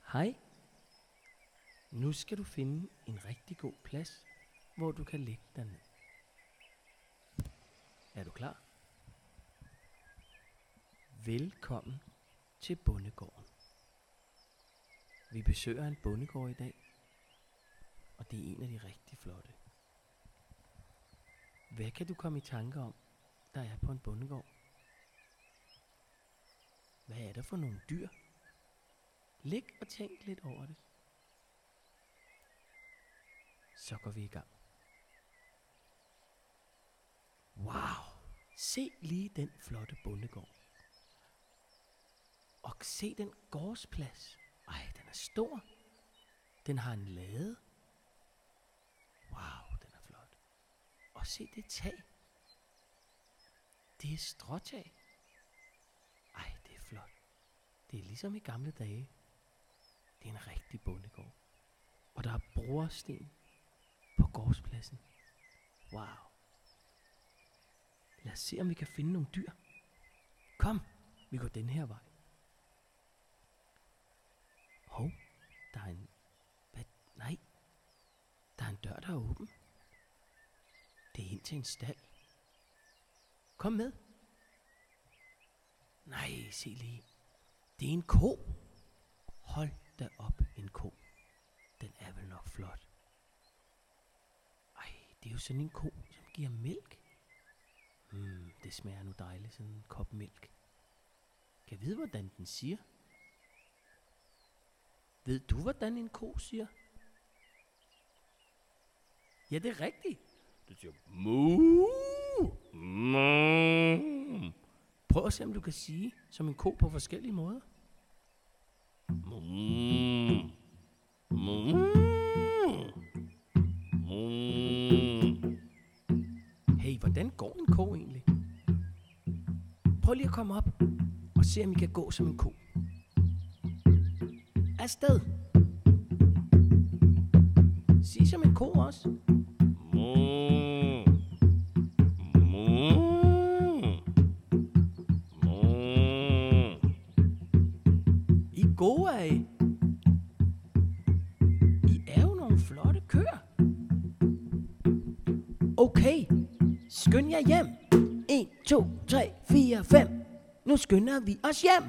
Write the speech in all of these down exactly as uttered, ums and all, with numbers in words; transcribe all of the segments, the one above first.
Hej. Nu skal du finde en rigtig god plads, hvor du kan ligge dig ned. Er du klar? Velkommen til bondegården. Vi besøger en bondegård i dag, og det er en af de rigtig flotte. Hvad kan du komme i tanke om, der er på en bondegård? Hvad er der for nogle dyr? Læg og tænk lidt over det. Så går vi i gang. Wow! Se lige den flotte bondegård. Og se den gårdsplads. Ej, den er stor. Den har en lade. Wow, den er flot. Og se det tag. Det er stråtag. Ej, det er flot. Det er ligesom i gamle dage. Det er en rigtig bondegård. Og der er brosten på gårdspladsen. Wow. Lad os se, om vi kan finde nogle dyr. Kom, vi går den her vej. Hov, der er en... Hvad? Nej. Der er en dør, der er åben. Det er ind til en stald. Kom med. Nej, se lige. Det er en ko. Hold da op, en ko. Den er vel nok flot. Ej, det er jo sådan en ko, som giver mælk. Hmm, det smager nu dejligt, sådan en kop mælk. Kan jeg vide, hvordan den siger? Ved du, hvordan en ko siger? Ja, det er rigtigt. Du siger moo. Moo. Prøv at se, om du kan sige som en ko på forskellige måder. Moo. Moo. Moo. Hey, hvordan går en ko egentlig? Prøv lige at komme op og se, om I kan gå som en ko. Afsted. Sig som en ko også. Moo. Moo. Moo. I er gode af I. I er jo nogle flotte køer. Okay, skynd jer hjem. en, to, tre, fire, fem. Nu skynder vi os hjem.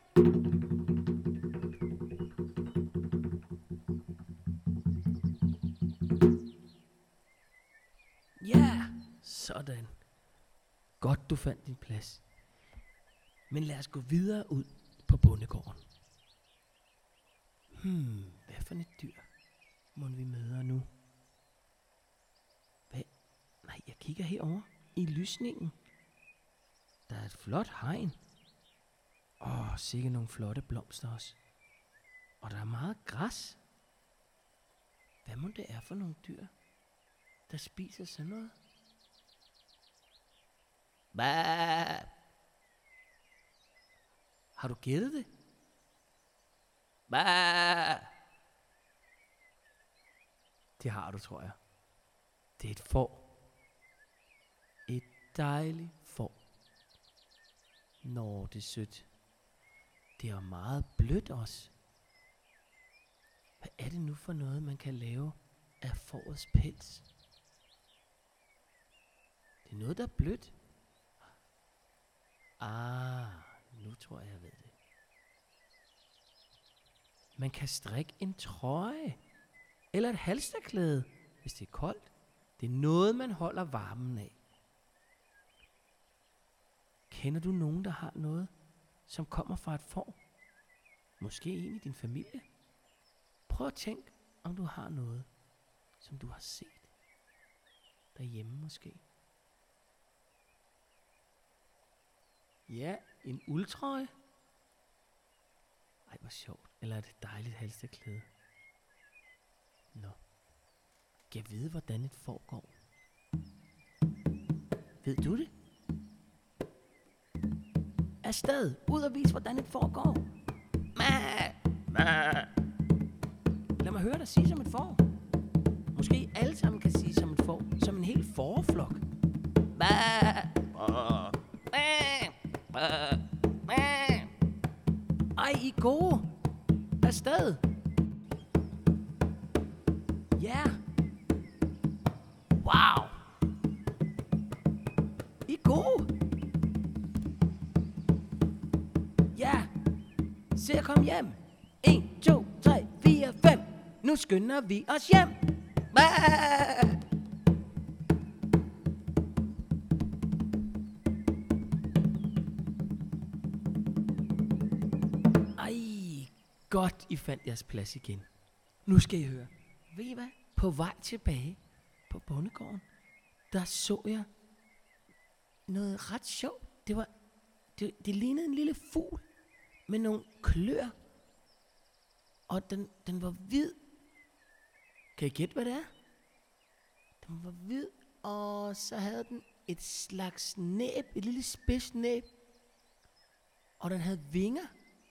Ja, sådan. Godt, du fandt din plads. Men lad os gå videre ud på bondegården. Hmm, hvad for et dyr må vi møder nu? Hvad? Nej, jeg kigger herover i lysningen. Der er et flot hegn. Åh, sikke nogle flotte blomster også. Og der er meget græs. Hvad må det er for nogle dyr, der spiser sådan noget? Hvad? Har du gættet det? Hvad? Det har du, tror jeg. Det er et får. Et dejligt får. Nå, det er sødt. Det er meget blødt også. Hvad er det nu for noget, man kan lave af fårets pels? Det er noget, der er blødt. Ah, nu tror jeg, jeg ved det. Man kan strikke en trøje. Eller et halstørklæde, hvis det er koldt. Det er noget, man holder varmen af. Kender du nogen, der har noget, som kommer fra et får? Måske en i din familie? Prøv at tænke, om du har noget, som du har set derhjemme måske. Ja, en uldtrøje. Ej, hvor sjovt. Eller et dejligt halstørklæde. Nå. Kan jeg vide, hvordan et får går? Ved du det? Afsted. Ud og vis, hvordan et får går. Mæh. Mæh. Lad mig høre dig sige som et får. Måske alle sammen kan sige som et får. Som en hel fåreflok. Mæh. Mæh. Mæh. Mæh. Ej, I er gode. Afsted. Ja. Wow. I er gode. Ja. Se at komme hjem. en, to, tre, fire, fem. Nu skynder vi os hjem. Ah! Ej, godt I fandt jeres plads igen. Nu skal I høre. Ved I hvad? På vej tilbage på bondegården, der så jeg noget ret sjovt. Det var, det, det lignede en lille fugl med nogle klør. Og den, den var hvid. Kan I gætte, hvad det er? Den var hvid, og så havde den et slags næb, et lille spids næb. Og den havde vinger.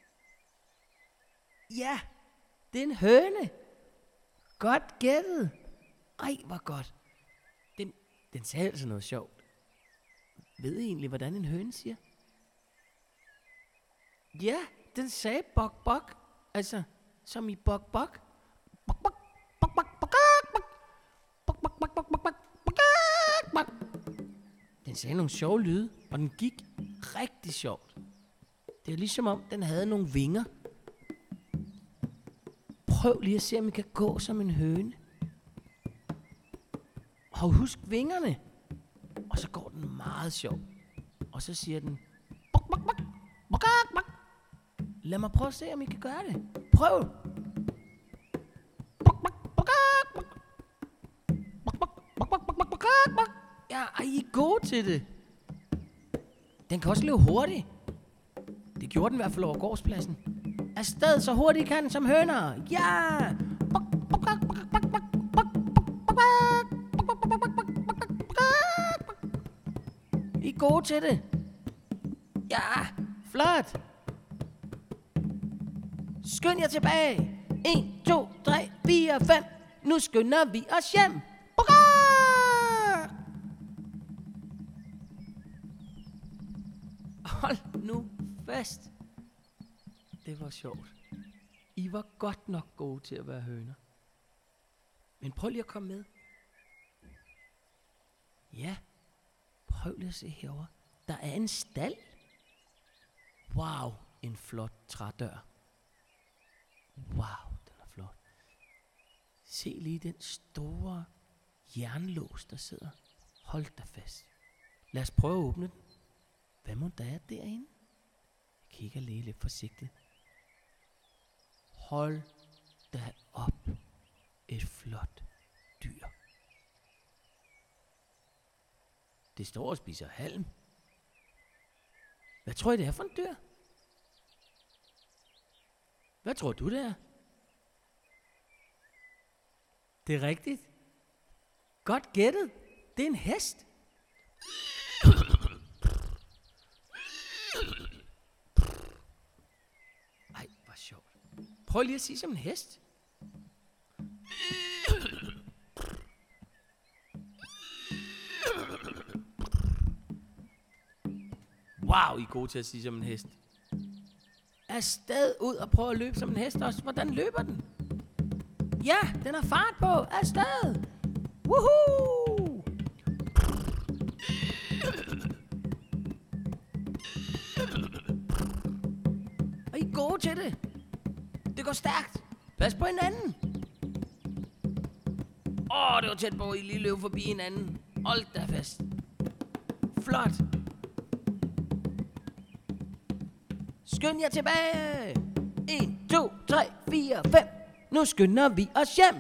Ja, det er en høne. Godt gættet. Ej, hvor godt. Den, den sagde altså noget sjovt. Ved I egentlig, hvordan en høne siger? Ja, den sagde bok bok. Altså, som i bok bok. Bok bok, bok bok, bok bok. Bok bok, bok bok, bok bok, bok bok. Den sagde nogle sjove lyde, og den gik rigtig sjovt. Det er ligesom om, den havde nogle vinger. Prøv lige at se, om I kan gå som en høne. Og husk vingerne. Og så går den meget sjov. Og så siger den, bok, bok, bok, bok, bok. Lad mig prøve at se, om I kan gøre det. Prøv. Bok, bok, bok, bok. Bok, bok, bok, bok, bok, bok, bok. Ja, ej, I er gode til det. Den kan også løbe hurtigt. Det gjorde den i hvert fald over gårdspladsen. Afsted så hurtigt kan som høner. Ja! I er gode til det. Ja, flot. Skynd jer tilbage. en, to, tre, fire, fem. Nu skynder vi os hjem. Hold nu fast. Det var sjovt. I var godt nok gode til at være høner. Men prøv lige at komme med. Ja, prøv lige at se herover. Der er en stald. Wow, en flot trædør. Wow, den er flot. Se lige den store jernlås, der sidder. Hold da fast. Lad os prøve at åbne den. Hvad må der er derinde? Jeg kigger lige lidt forsigtigt. Hold da op. Et flot dyr. Det står og spiser halm. Hvad tror I det er for en dyr? Hvad tror du det er? Det er rigtigt. Godt gættet. Det er en hest. Ej, hvor sjovt. Prøv lige at sige som en hest. Wow, I er gode til at sige som en hest. Afsted ud og prøv at løbe som en hest også. Hvordan løber den? Ja, den har fart på. Afsted. Woohoo! Og I er gode til det. Det går stærkt. Pas på hinanden. Åh, oh, det var tæt på, at I lige løb forbi hinanden. Hold da fast. Flot. Skynd jer tilbage. en, to, tre, fire, fem. Nu skynder vi os hjem.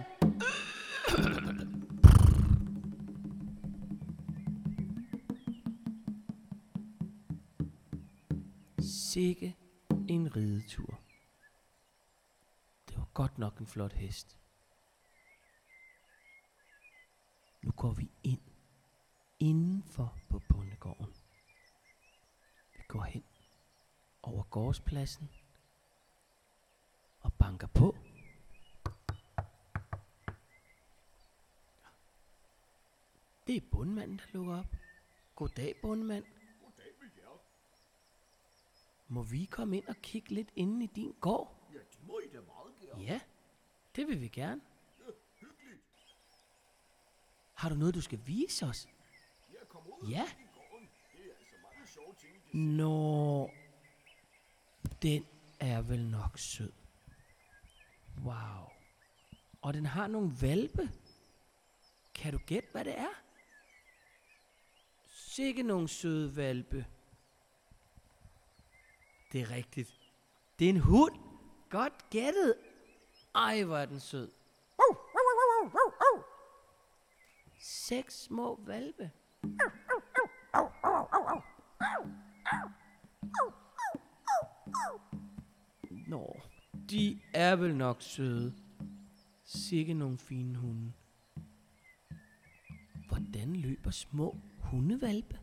Sikke en ridetur. Det var godt nok en flot hest. Nu går vi ind. Indenfor på bondegården. Vi går hen over gårdspladsen og banker på. Det er bondemanden, der lukker op. Goddag, bondemand. Goddag med jer. Må vi komme ind og kigge lidt inde i din gård? Ja, det må I da meget gerne. Ja, det vil vi gerne. Ja, hyggeligt. Har du noget, du skal vise os? Ja. Nå, den er vel nok sød. Wow. Og den har nogle hvalpe. Kan du gætte, hvad det er? Sikke nogle søde hvalpe. Det er rigtigt. Det er en hund. Godt gættet. Ej, hvor er den sød. Seks små hvalpe. Nå, de er vel nok søde. Sikke nogle fine hunde. Hvordan løber små hundehvalpe?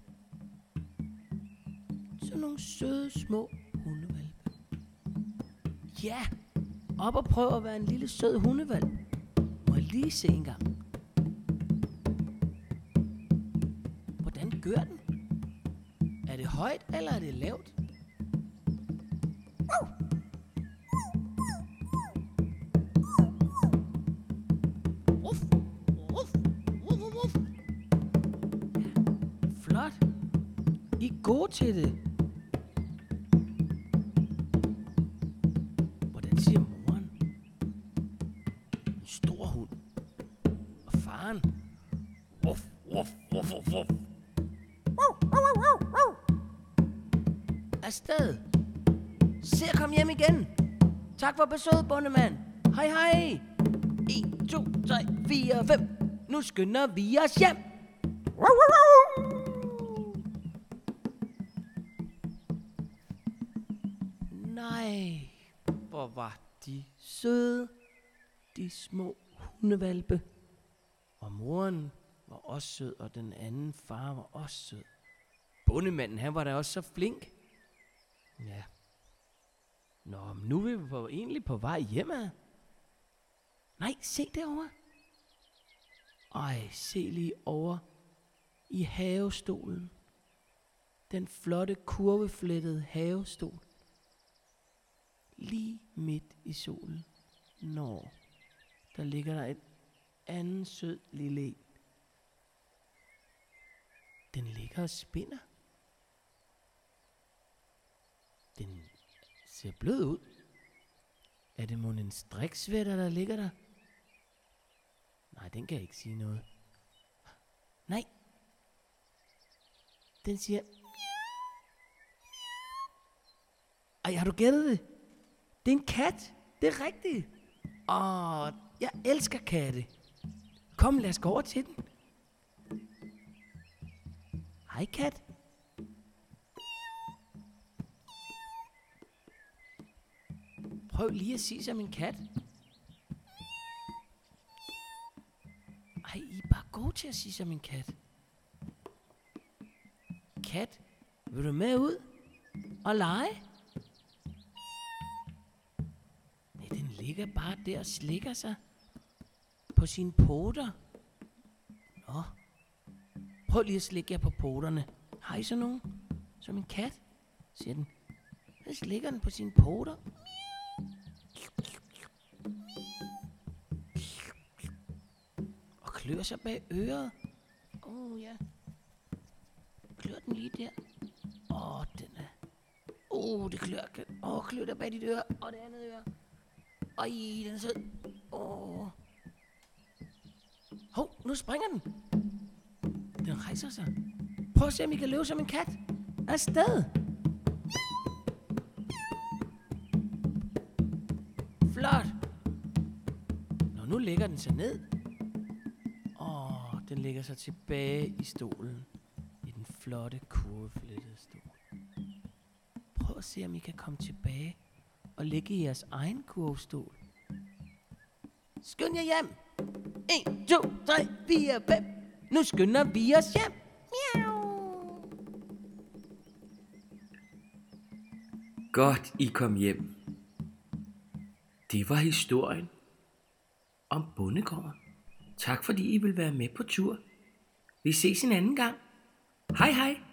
Så nogle søde små hundehvalpe. Ja, op og prøv at være en lille sød hundehvalp. Må jeg lige se en gang. Hvordan gør den? Er det højt, eller er det lavt? Uff, uff, uff, uff, uff. Flot. I er gode til det. Hvordan siger moren? En stor hund. Og faren? Uff, uff, uff, uff, uff. Afsted. Se at komme hjem igen. Tak for besøget, bondemand. Hej hej. en, to, tre, fire, fem. Nu skynder vi os hjem. Nej, hvor var de søde, de små hundehvalpe. Og moren var også sød, og den anden far var også sød. Bondemanden, han var da også så flink. Ja. Nå, men nu er vi på, egentlig på vej hjemad. Nej, se derovre. Ej, se lige over i havestolen. Den flotte kurveflettede havestol. Lige midt i solen. Nå, der ligger der et anden sød lille en. Den ligger og spinder. Den ser blød ud. Er det mon en striksvætter, der ligger der? Nej, den kan ikke sige noget. Nej. Den siger... Ej, har du gættet det? Det er en kat. Det er rigtigt. Åh, jeg elsker katte. Kom, lad os gå over til den. Hej, kat. Prøv lige at sige som en kat. Ej, I er bare gode til at sige som en kat. Kat, vil du med ud og lege? Nej, den ligger bare der og slikker sig på sine poter. Nå, prøv lige at slikke jer på poterne. Har I så nogen? Som en kat, siger den. Så slikker den på sine poter. Og klør sig bag øret. Åh oh, ja. Klør den lige der. Åh, oh, den er... Åh, oh, det klør. Åh, oh, klør der bag dit øre. Og det andet øre. Ej, den er sød. Åh. Oh. Hov, nu springer den. Den rejser sig. Prøv at se, om I kan løbe som en kat. Afsted. Flot. Nå, nu lægger den sig ned. Åh, den lægger sig tilbage i stolen. I den flotte, kurveflettede stol. Prøv at se, om I kan komme tilbage og ligge i jeres egen kurvestol. Skynd jer hjem. en, to, tre, fire, fem. Nu skynder vi os hjem. Miau. Godt, I kom hjem. Det var historien om bondegården. Tak fordi I vil være med på tur. Vi ses en anden gang. Hej hej.